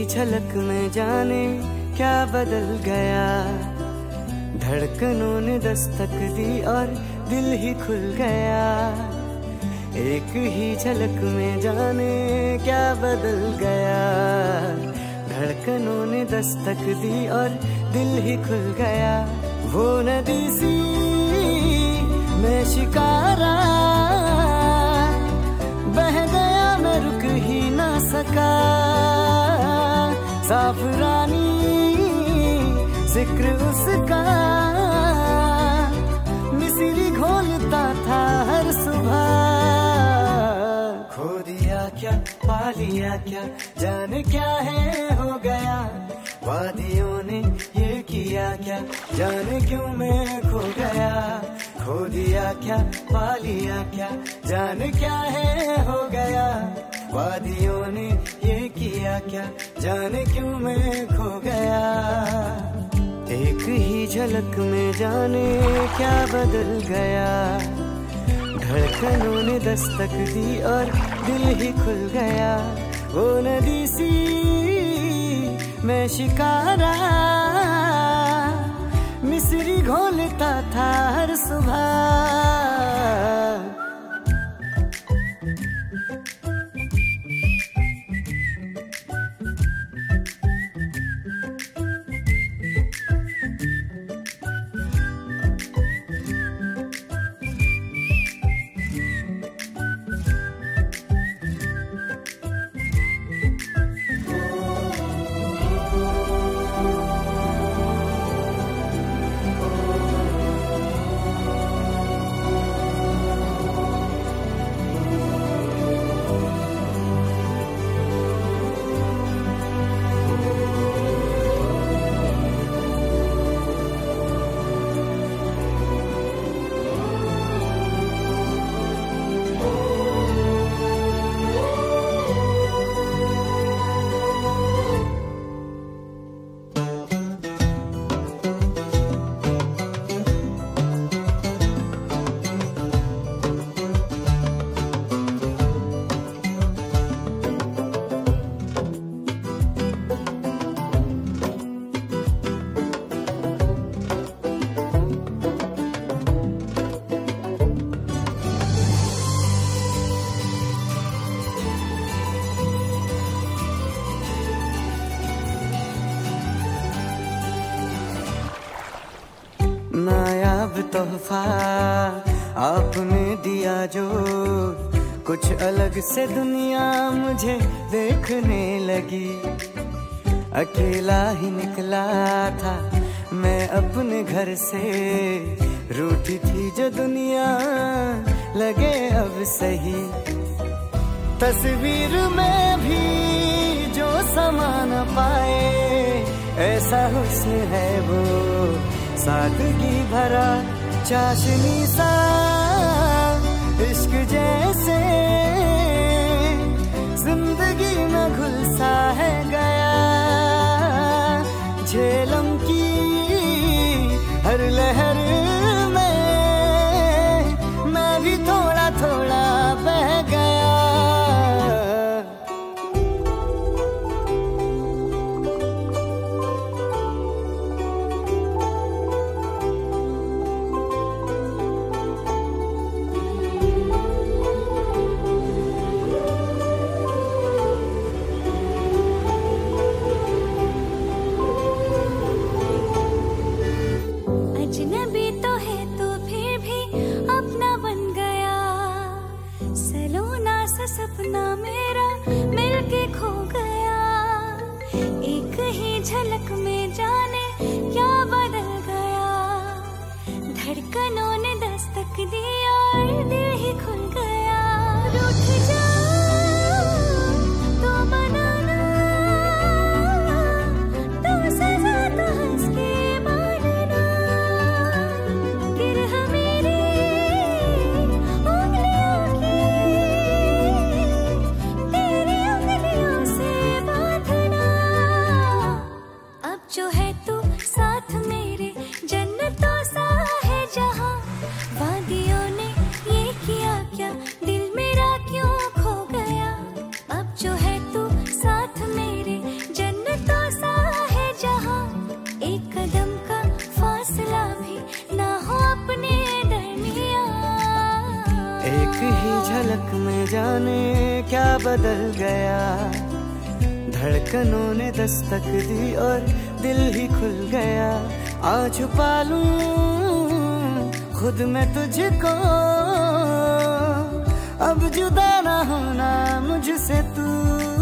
झलक में जाने क्या बदल गया, धड़कनों ने दस्तक दी और दिल ही खुल गया। एक ही झलक में जाने क्या बदल गया, धड़कनों ने दस्तक दी और दिल ही खुल गया। वो नदी सी मैं शिकारा, बह गया मैं रुक ही ना सका। साफरानी जिक्र उसका, मिसरी घोलता था हर सुबह। खो दिया क्या पा लिया क्या, जाने क्या है हो गया। वादियों ने ये किया क्या, जाने क्यों मैं खो गया। खो दिया क्या पा लिया क्या, जाने क्या है हो गया। वादियों ने ये किया क्या, जाने क्यों मैं खो गया। एक ही झलक में जाने क्या बदल गया, धड़कनों ने दस्तक दी और दिल ही खुल गया। वो नदी सी मैं शिकारा, मिसरी घोलता था हर सुबह। नायाब तोहफा आपने दिया जो, कुछ अलग से दुनिया मुझे देखने लगी। अकेला ही निकला था मैं अपने घर से, रूठी थी जो दुनिया लगे अब सही। तस्वीर में भी जो समा न पाए, ऐसा हुस्न है वो सादगी भरा चाशनी सा। इश्क जैसे जिंदगी में घुल सा है गया, झेलम की हर लहर में मैं भी थोड़ा थोड़ा बह गया। अजनबी तो है तो फिर भी अपना बन गया, सलोना सा सपना मेरा मिलके खो गया। एक ही झलक में जाने क्या बदल गया, धड़कनों ने दस्तक दी और दिल ही खुल गया। रूठ जाऊं तो बनाना, तो सजा तो हंस के मानना। गिरह मेरी उंगलियों की तेरी उंगलियों से बांधना। अब जो है तू साथ मेरे, जन्नतों सा है जहां। वादियों ने ये किया क्या, सी ही झलक में जाने क्या बदल गया, धड़कनों ने दस्तक दी और दिल ही खुल गया। आ छुपा लूं खुद में तुझको, अब जुदा ना होना मुझसे तू।